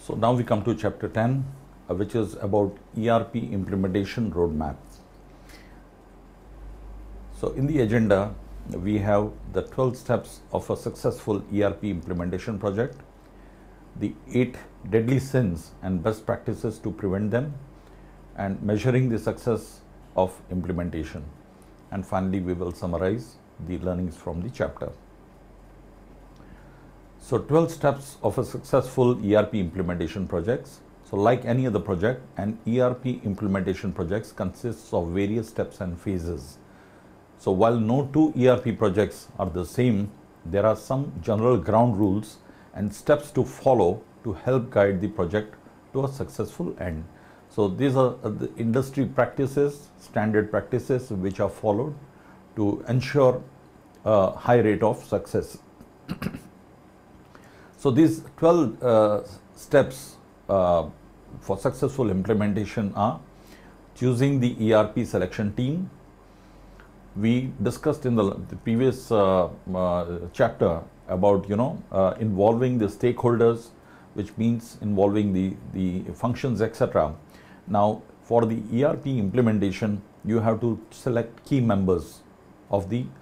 So now we come to chapter 10, which is about ERP implementation roadmap. So in the agenda, we have the 12 steps of a successful ERP implementation project, the 8 deadly sins and best practices to prevent them, and measuring the success of implementation. And finally, we will summarize the learnings from the chapter. So 12 steps of a successful ERP implementation projects. So like any other project, an ERP implementation project consists of various steps and phases. So while no two ERP projects are the same, there are some general ground rules and steps to follow to help guide the project to a successful end. So these are the industry practices, standard practices which are followed to ensure a high rate of success. So these 12 steps for successful implementation are: choosing the ERP selection team. We discussed in the previous chapter about involving the stakeholders, which means involving the functions, etc. Now for the ERP implementation, you have to select key members of the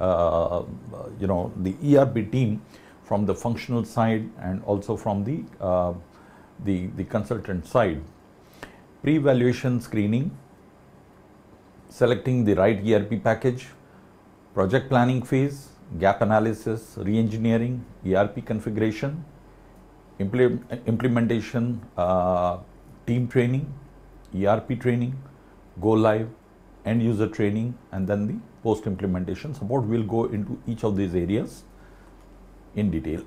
the ERP team from the functional side and also from the consultant side. Pre-evaluation screening, selecting the right ERP package, project planning phase, gap analysis, re-engineering, ERP configuration, implementation, team training, ERP training, go live, end user training, and then the post-implementation support. We'll go into each of these areas in detail.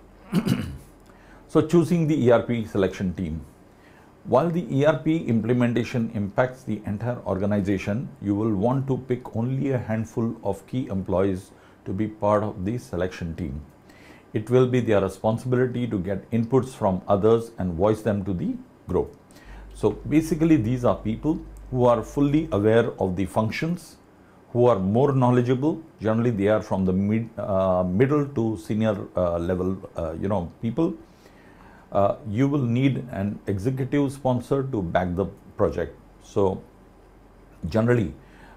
So choosing the ERP selection team. While the ERP implementation impacts the entire organization, you will want to pick only a handful of key employees to be part of the selection team. It will be their responsibility to get inputs from others and voice them to the group. So basically, these are people who are fully aware of the functions, who are more knowledgeable. Generally, they are from the middle to senior level, people. You will need an executive sponsor to back the project. So generally,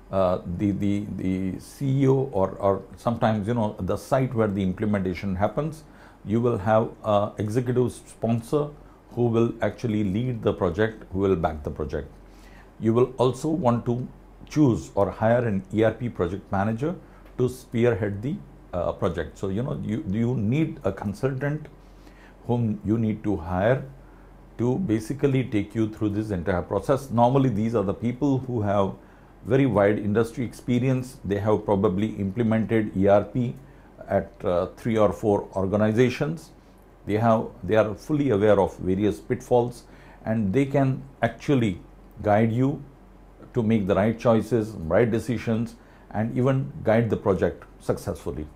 the CEO or sometimes the site where the implementation happens, you will have an executive sponsor who will actually lead the project, who will back the project. You will also want to choose or hire an ERP project manager to spearhead the project. So you need a consultant whom you need to hire to basically take you through this entire process. Normally, these are the people who have very wide industry experience. They have probably implemented ERP at 3 or 4 organizations. They are fully aware of various pitfalls, and they can actually guide you to make the right choices, right decisions, and even guide the project successfully.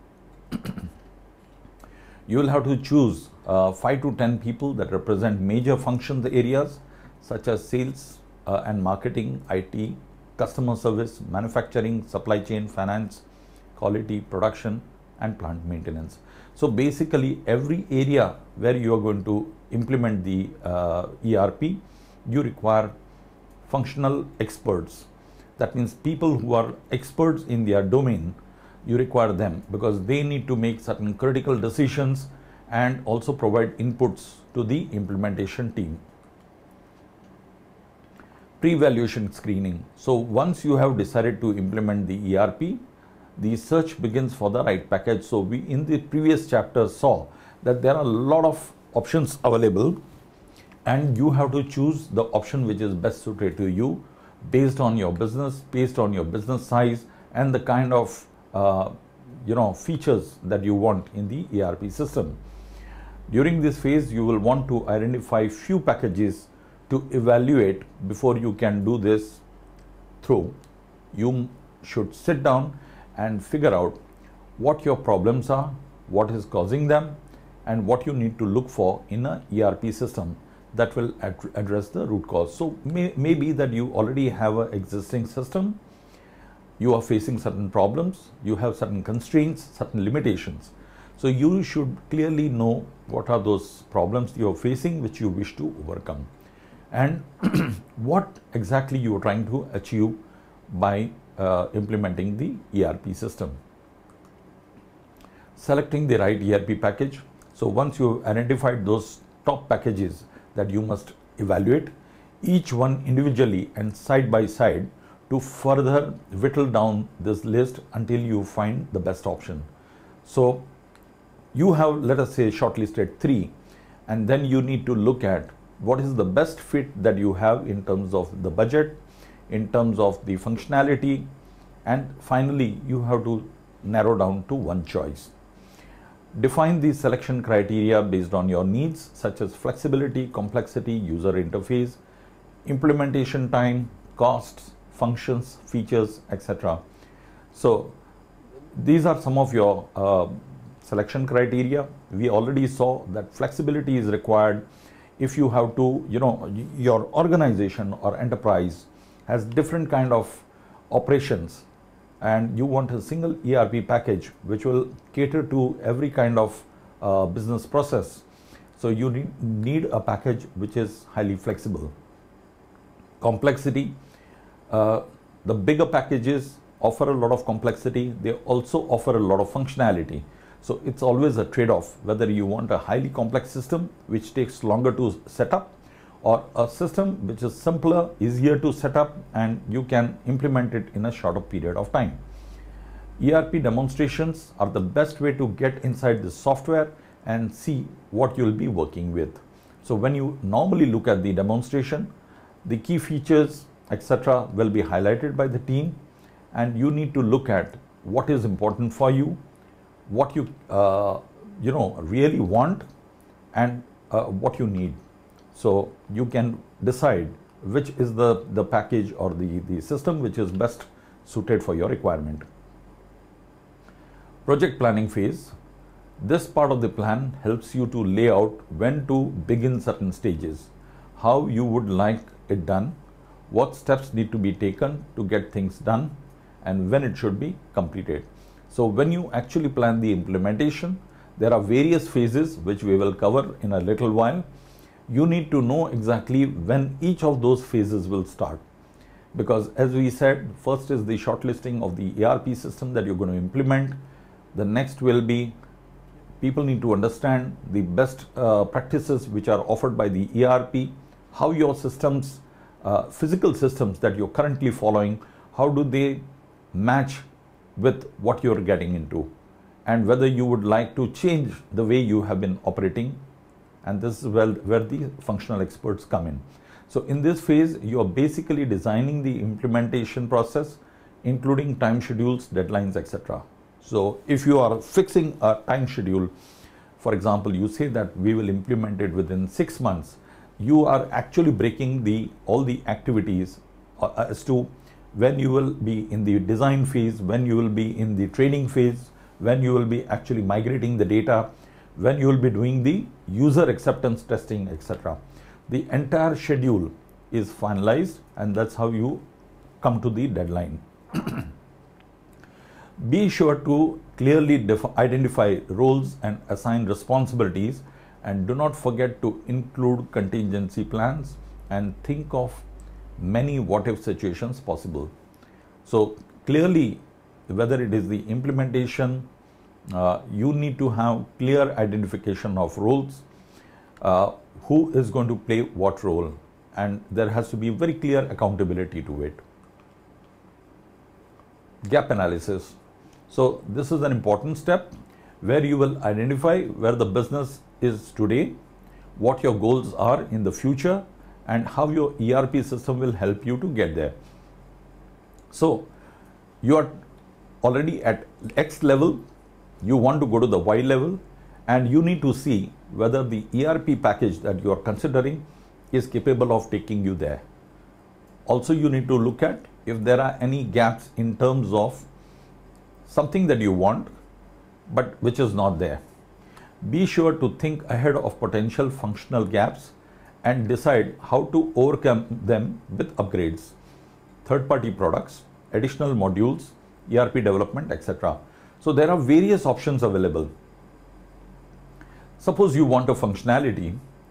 You will have to choose 5 to 10 people that represent major functions areas such as sales and marketing, IT, customer service, manufacturing, supply chain, finance, quality, production, and plant maintenance. So basically, every area where you are going to implement the ERP, you require functional experts. That means people who are experts in their domain. You require them because they need to make certain critical decisions and also provide inputs to the implementation team. Pre-evaluation screening. So once you have decided to implement the ERP, the search begins for the right package. So we in the previous chapter saw that there are a lot of options available, and you have to choose the option which is best suited to you based on your business, based on your business size, and the kind of features that you want in the ERP system. During this phase, you will want to identify few packages to evaluate before you can do this through. You should sit down and figure out what your problems are, what is causing them, and what you need to look for in a ERP system that will address the root cause. So maybe that you already have an existing system, you are facing certain problems, you have certain constraints, certain limitations. So you should clearly know what are those problems you are facing which you wish to overcome. and what exactly you are trying to achieve by implementing the ERP system. Selecting the right ERP package. So once you have identified those top packages that you must evaluate, each one individually and side by side, to further whittle down this list until you find the best option. So you have, let us say, shortlisted 3, and then you need to look at what is the best fit that you have in terms of the budget, in terms of the functionality, and finally you have to narrow down to one choice. Define the selection criteria based on your needs, such as flexibility, complexity, user interface, implementation time, costs, functions, features, etc. So these are some of your selection criteria. We already saw that flexibility is required if you have to, your organization or enterprise has different kind of operations, and you want a single ERP package which will cater to every kind of business process. So you need a package which is highly flexible. Complexity. The bigger packages offer a lot of complexity. They also offer a lot of functionality. So it's always a trade-off, whether you want a highly complex system which takes longer to set up, or a system which is simpler, easier to set up, and you can implement it in a shorter period of time. ERP demonstrations are the best way to get inside the software and see what you'll be working with. So when you normally look at the demonstration, the key features, etc. will be highlighted by the team, and you need to look at what is important for you, what you really want, and what you need. So you can decide which is the package or the system which is best suited for your requirement. Project planning phase. This part of the plan helps you to lay out when to begin certain stages, how you would like it done, what steps need to be taken to get things done, and when it should be completed. So when you actually plan the implementation, there are various phases which we will cover in a little while. You need to know exactly when each of those phases will start, because as we said, first is the shortlisting of the ERP system that you're going to implement. The next will be, people need to understand the best practices which are offered by the ERP, how your systems, physical systems that you're currently following, how do they match with what you're getting into, and whether you would like to change the way you have been operating. And this is where the functional experts come in. So in this phase, you are basically designing the implementation process, including time schedules, deadlines, etc. So if you are fixing a time schedule, for example, you say that we will implement it within 6 months, you are actually breaking all the activities as to when you will be in the design phase, when you will be in the training phase, when you will be actually migrating the data, when you will be doing the user acceptance testing, etc. The entire schedule is finalized, and that's how you come to the deadline. Be sure to clearly identify roles and assign responsibilities, and do not forget to include contingency plans and think of many what-if situations possible. So clearly, whether it is the implementation, you need to have clear identification of roles, who is going to play what role, and there has to be very clear accountability to it. Gap analysis. So this is an important step where you will identify where the business is today, what your goals are in the future, and how your ERP system will help you to get there. So you are already at X level, you want to go to the Y level, and you need to see whether the ERP package that you are considering is capable of taking you there. Also, you need to look at if there are any gaps in terms of something that you want but which is not there. Be sure to think ahead of potential functional gaps and decide how to overcome them with upgrades, third-party products, additional modules, ERP development, etc. So there are various options available. Suppose you want a functionality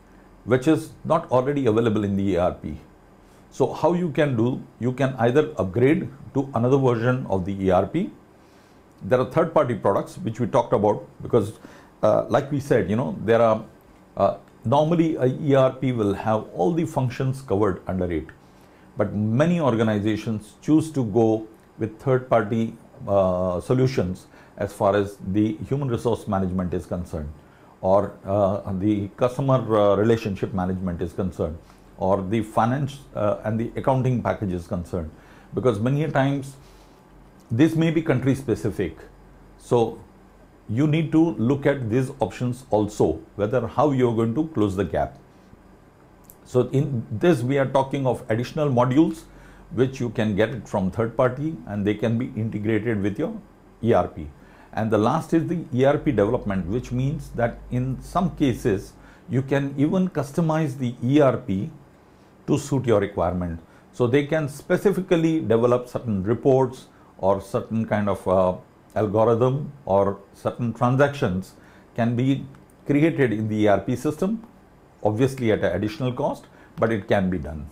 which is not already available in the ERP. So how you can do, you can either upgrade to another version of the ERP. There are third-party products which we talked about, because like we said, there are normally a ERP will have all the functions covered under it, but many organizations choose to go with third-party solutions as far as the human resource management is concerned, or the customer relationship management is concerned, or the finance and the accounting package is concerned, because many times this may be country specific. So you need to look at these options also, whether how you're going to close the gap. So in this we are talking of additional modules which you can get it from third party, and they can be integrated with your ERP. And the last is the ERP development, which means that in some cases you can even customize the ERP to suit your requirement. So they can specifically develop certain reports or certain kind of algorithm, or certain transactions can be created in the ERP system, obviously at an additional cost, but it can be done.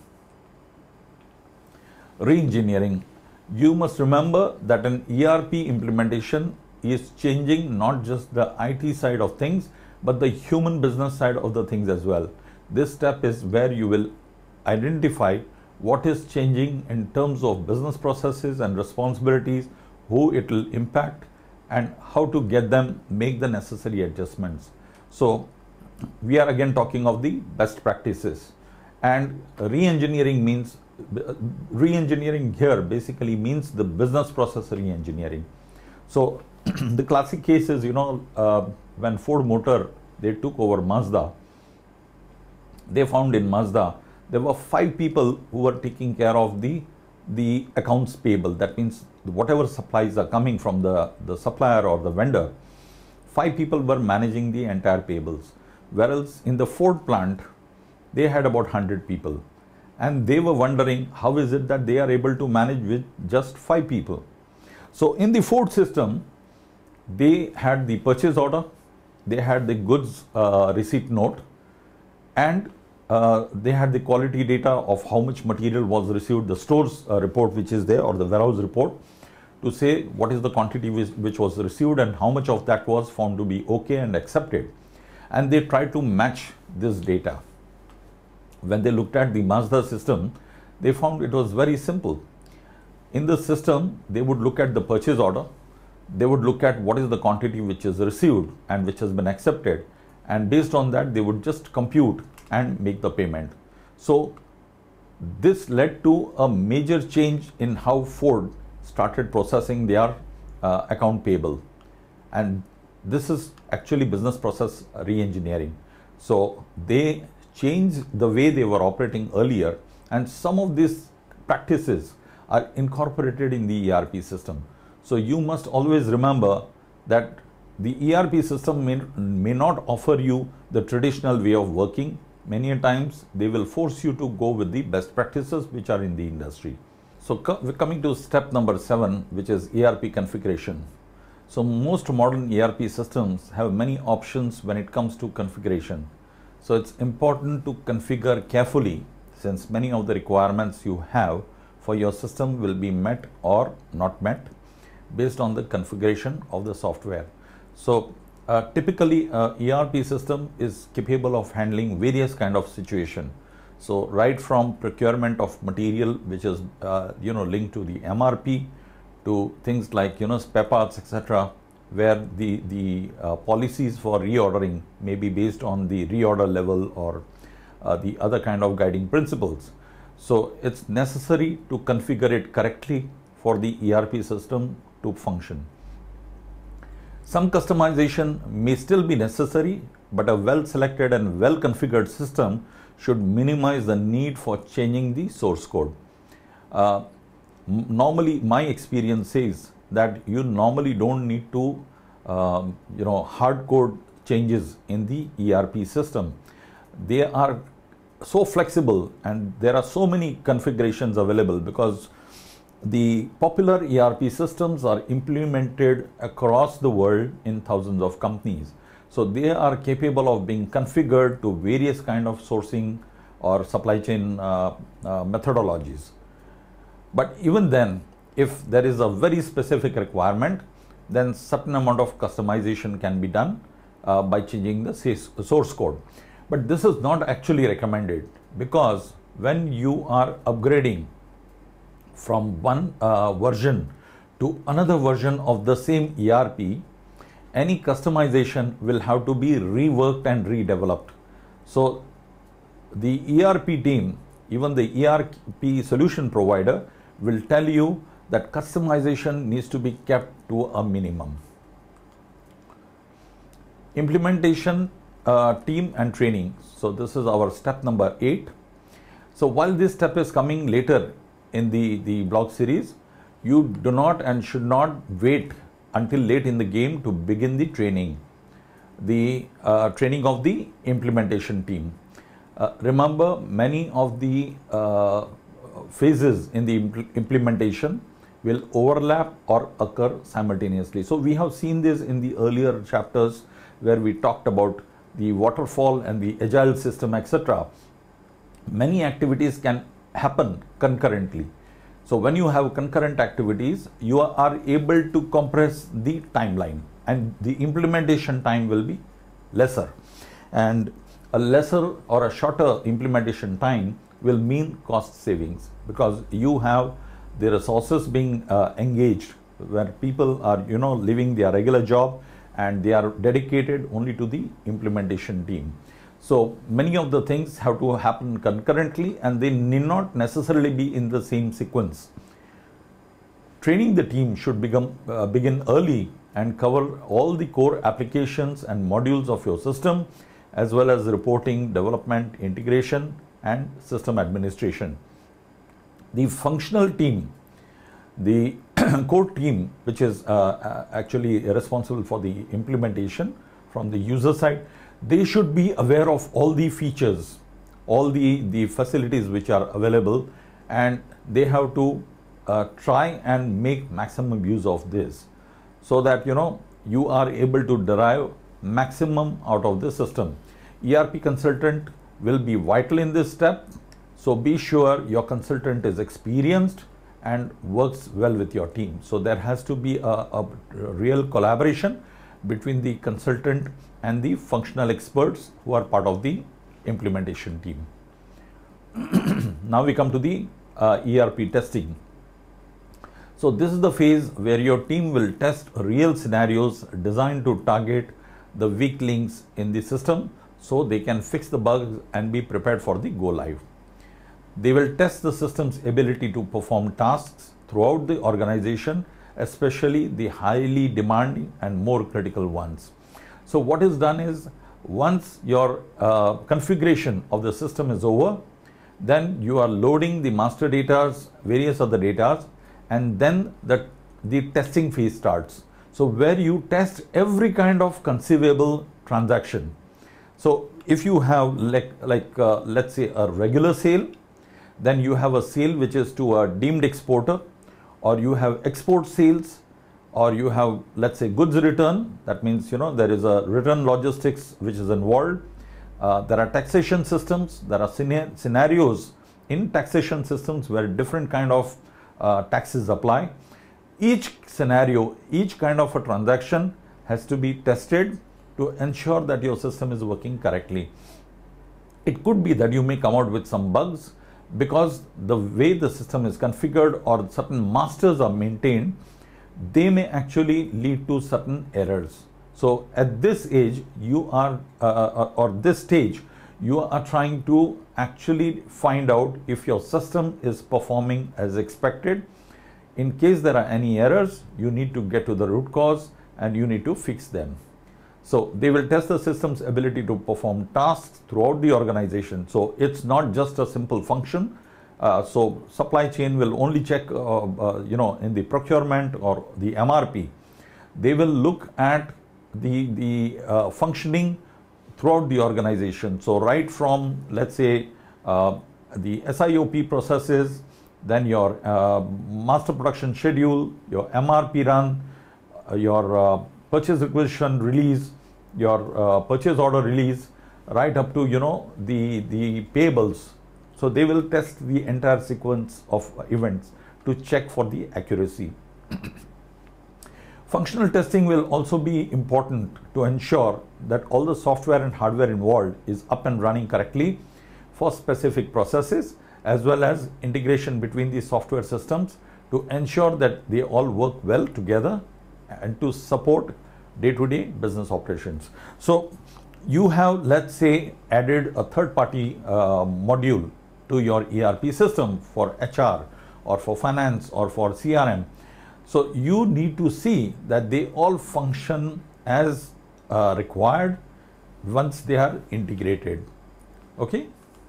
Re-engineering. You must remember that an ERP implementation is changing not just the IT side of things, but the human business side of the things as well. This step is where you will identify what is changing in terms of business processes and responsibilities, who it will impact, and how to get them, make the necessary adjustments. So we are again talking of the best practices, and re-engineering means, re-engineering here basically means the business process re-engineering. So the classic case is, when Ford Motor, they took over Mazda, they found in Mazda there were 5 people who were taking care of the accounts payable. That means whatever supplies are coming from the supplier or the vendor, 5 people were managing the entire payables. Whereas in the Ford plant, they had about 100 people. And they were wondering how is it that they are able to manage with just 5 people. So in the Ford system, they had the purchase order, they had the goods receipt note, and they had the quality data of how much material was received, the stores report which is there, or the warehouse report, to say what is the quantity which was received and how much of that was found to be okay and accepted. And they tried to match this data. When they looked at the Mazda system, they found it was very simple. In the system, they would look at the purchase order, they would look at what is the quantity which is received and which has been accepted, and based on that they would just compute and make the payment. So this led to a major change in how Ford started processing their account payable, and this is actually business process re-engineering. So they changed the way they were operating earlier, and some of these practices are incorporated in the ERP system. So you must always remember that the ERP system may not offer you the traditional way of working. Many times they will force you to go with the best practices which are in the industry. So we're coming to step number 7, which is ERP configuration. So most modern ERP systems have many options when it comes to configuration. So it's important to configure carefully, since many of the requirements you have for your system will be met or not met based on the configuration of the software. So typically ERP system is capable of handling various kind of situation. So right from procurement of material, which is linked to the MRP, to things like spare parts, etc., where the policies for reordering may be based on the reorder level or the other kind of guiding principles. So it's necessary to configure it correctly for the ERP system to function. Some customization may still be necessary, but a well-selected and well-configured system should minimize the need for changing the source code. Normally, my experience says that you normally don't need to, hard code changes in the ERP system. They are so flexible and there are so many configurations available, because the popular ERP systems are implemented across the world in thousands of companies. So they are capable of being configured to various kind of sourcing or supply chain methodologies. But even then, if there is a very specific requirement, then certain amount of customization can be done by changing the source code. But this is not actually recommended, because when you are upgrading from one version to another version of the same ERP, any customization will have to be reworked and redeveloped. So the ERP team, even the ERP solution provider, will tell you that customization needs to be kept to a minimum. Implementation team and training. So this is our step number 8. So while this step is coming later in the blog series, you do not and should not wait until late in the game to begin the training of the implementation team. Remember, many of the phases in the implementation will overlap or occur simultaneously. So we have seen this in the earlier chapters where we talked about the waterfall and the agile system, etc. Many activities can happen concurrently. So when you have concurrent activities, you are able to compress the timeline, and the implementation time will be lesser. And a lesser or a shorter implementation time will mean cost savings, because you have the resources being engaged where people are leaving their regular job and they are dedicated only to the implementation team. So many of the things have to happen concurrently, and they need not necessarily be in the same sequence. Training the team should begin early and cover all the core applications and modules of your system, as well as reporting, development, integration, and system administration. The functional team, the core team, which is actually responsible for the implementation from the user side, they should be aware of all the features, all the facilities which are available, and they have to try and make maximum use of this, so that you are able to derive maximum out of the system. ERP consultant will be vital in this step, so be sure your consultant is experienced and works well with your team. So there has to be a real collaboration between the consultant and the functional experts who are part of the implementation team. Now we come to the ERP testing. So this is the phase where your team will test real scenarios designed to target the weak links in the system, so they can fix the bugs and be prepared for the go live. They will test the system's ability to perform tasks throughout the organization, especially the highly demanding and more critical ones. So what is done is, once your configuration of the system is over, then you are loading the master data, various other data, and then the testing phase starts. So where you test every kind of conceivable transaction. So if you have let's say a regular sale, then you have a sale which is to a deemed exporter, or you have export sales, or you have, let's say, goods return. That means there is a return logistics which is involved. There are taxation systems. There are scenarios in taxation systems where different kind of taxes apply. Each scenario, each kind of a transaction has to be tested to ensure that your system is working correctly. It could be that you may come out with some bugs because the way the system is configured or certain masters are maintained, they may actually lead to certain errors. So at this age, you are or this stage, you are trying to actually find out if your system is performing as expected. In case there are any errors, you need to get to the root cause and you need to fix them. So they will test the system's ability to perform tasks throughout the organization. So it's not just a simple function. So supply chain will only check, in the procurement or the MRP. They will look at the functioning throughout the organization. So right from, let's say, the SIOP processes, then your master production schedule, your MRP run, your purchase requisition release, your purchase order release, right up to, you know, the payables. So they will test the entire sequence of events to check for the accuracy. Functional testing will also be important to ensure that all the software and hardware involved is up and running correctly for specific processes, as well as integration between the software systems to ensure that they all work well together and to support day-to-day business operations. So you have, let's say, added a third-party module to your ERP system for HR or for finance or for CRM. So you need to see that they all function as required once they are integrated. Okay.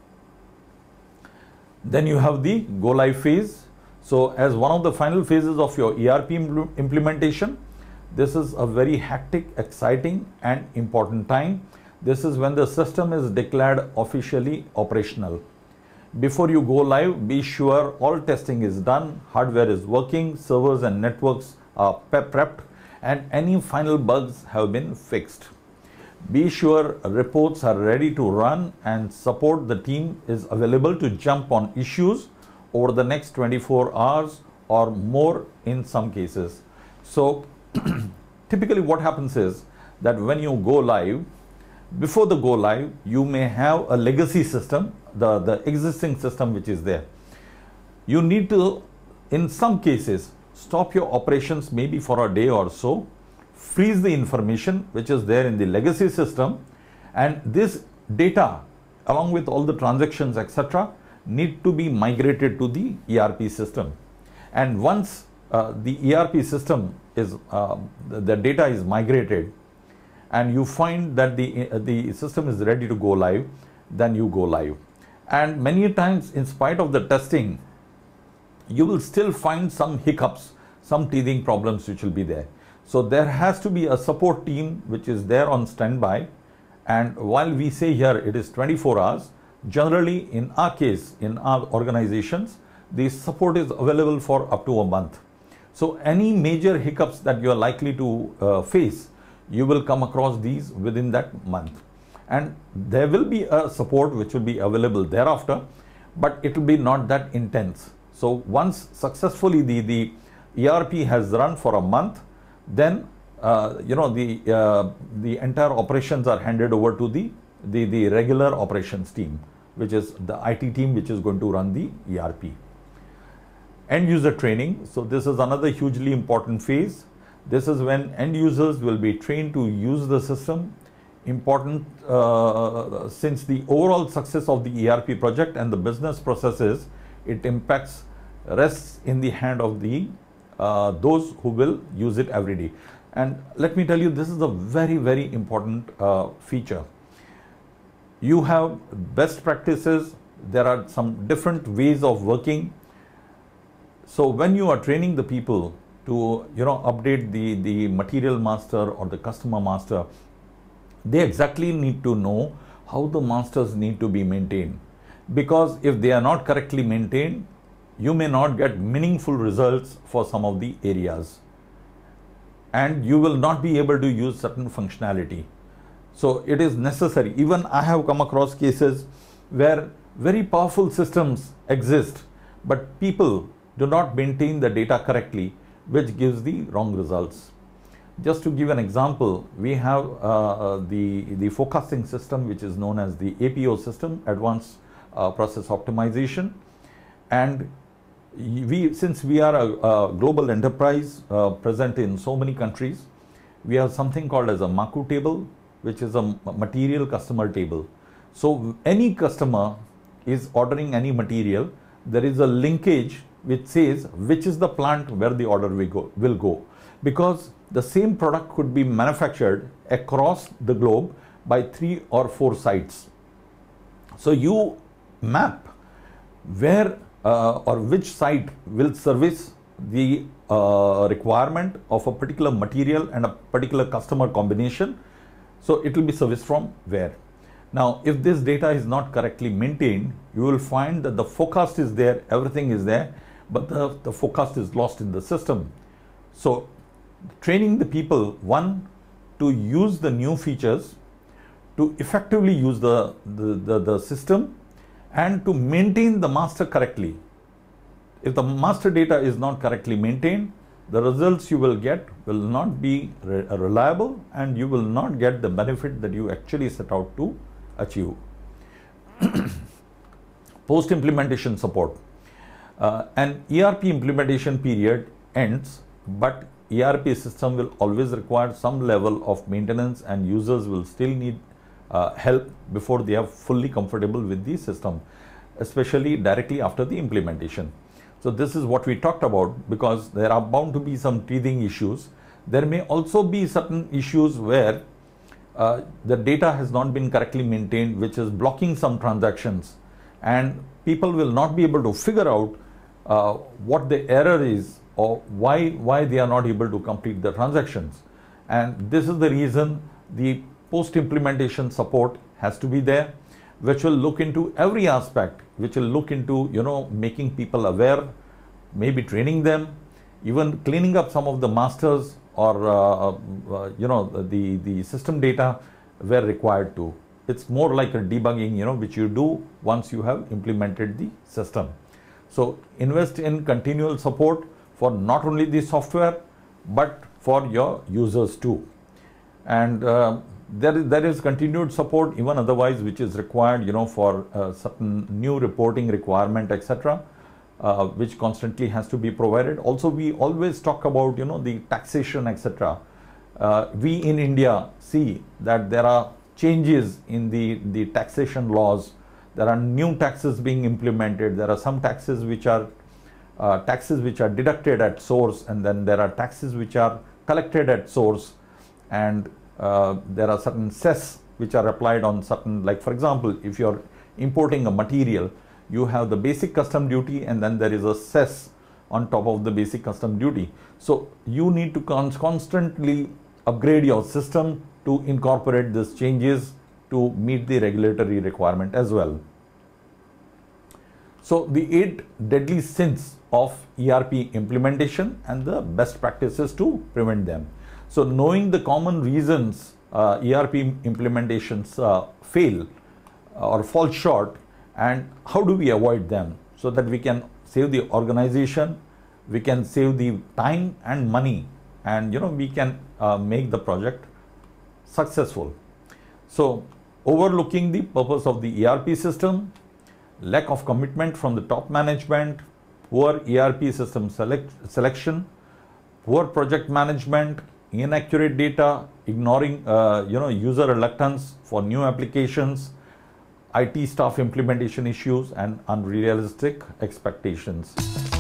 Then you have the go live phase. So as one of the final phases of your ERP implementation, this is a very hectic, exciting and important time. This is when the system is declared officially operational. Before you go live, be sure all testing is done, hardware is working, servers and networks are prepped, and any final bugs have been fixed. Be sure reports are ready to run, and support the team is available to jump on issues over the next 24 hours or more in some cases. So typically what happens is that when you go live, before the go live, you may have a legacy system, the existing system which is there. You need to, in some cases, stop your operations maybe for a day or so, freeze the information which is there in the legacy system, and this data along with all the transactions, etc., need to be migrated to the ERP system. And once the ERP system is, the data is migrated, and you find that the system is ready to go live, then you go live. And many times, in spite of the testing, you will still find some hiccups, some teething problems which will be there. So there has to be a support team which is there on standby. And while we say here it is 24 hours, generally in our case, in our organizations, the support is available for up to a month. So any major hiccups that you are likely to face, you will come across these within that month. And there will be a support which will be available thereafter, but it will be not that intense. So once successfully the ERP has run for a month, then the entire operations are handed over to the regular operations team, which is the IT team which is going to run the ERP. End user training. So this is another hugely important phase. This is when end users will be trained to use the system. Important since the overall success of the ERP project and the business processes, it impacts, rests in the hand of the those who will use it every day. And let me tell you, this is a very, very important feature. You have best practices. There are some different ways of working. So when you are training the people to update the material master or the customer master, they exactly need to know how the masters need to be maintained, because if they are not correctly maintained, you may not get meaningful results for some of the areas, and you will not be able to use certain functionality. So it is necessary. Even I have come across cases where very powerful systems exist, but people do not maintain the data correctly, which gives the wrong results. Just to give an example, we have the forecasting system, which is known as the APO system, Advanced Process Optimization. And since we are a global enterprise present in so many countries, we have something called as a MAKU table, which is a material customer table. So any customer is ordering any material, there is a linkage which says which is the plant where the order will go. Because the same product could be manufactured across the globe by 3 or 4 sites. So you map where or which site will service the requirement of a particular material and a particular customer combination. So it will be serviced from where. Now, if this data is not correctly maintained, you will find that the forecast is there, everything is there, but the forecast is lost in the system. So training the people, one, to use the new features, to effectively use the system, and to maintain the master correctly. If the master data is not correctly maintained, the results you will get will not be reliable, and you will not get the benefit that you actually set out to achieve. Post-implementation support. An ERP implementation period ends, but ERP system will always require some level of maintenance, and users will still need help before they are fully comfortable with the system, especially directly after the implementation. So this is what we talked about, because there are bound to be some teething issues. There may also be certain issues where the data has not been correctly maintained, which is blocking some transactions, and people will not be able to figure out what the error is, or why they are not able to complete the transactions. And this is the reason the post-implementation support has to be there, which will look into every aspect, which will look into, making people aware, maybe training them, even cleaning up some of the masters or, the system data where required to. It's more like a debugging, which you do once you have implemented the system. So invest in continual support for not only the software, but for your users too. And there is continued support even otherwise, which is required, for certain new reporting requirement, etc., which constantly has to be provided. Also, we always talk about, the taxation, etc. We in India see that there are changes in the taxation laws. There are new taxes being implemented. There are some taxes which are deducted at source, and then there are taxes which are collected at source, and there are certain cess which are applied on certain, like for example, if you're importing a material, you have the basic custom duty, and then there is a cess on top of the basic custom duty. So you need to constantly upgrade your system to incorporate these changes to meet the regulatory requirement as well. So the 8 deadly sins of ERP implementation and the best practices to prevent them. So knowing the common reasons ERP implementations fail or fall short, and how do we avoid them so that we can save the organization, we can save the time and money, and we can make the project successful. So overlooking the purpose of the ERP system, lack of commitment from the top management, poor ERP system selection, poor project management, inaccurate data, ignoring user reluctance for new applications, IT staff implementation issues, and unrealistic expectations.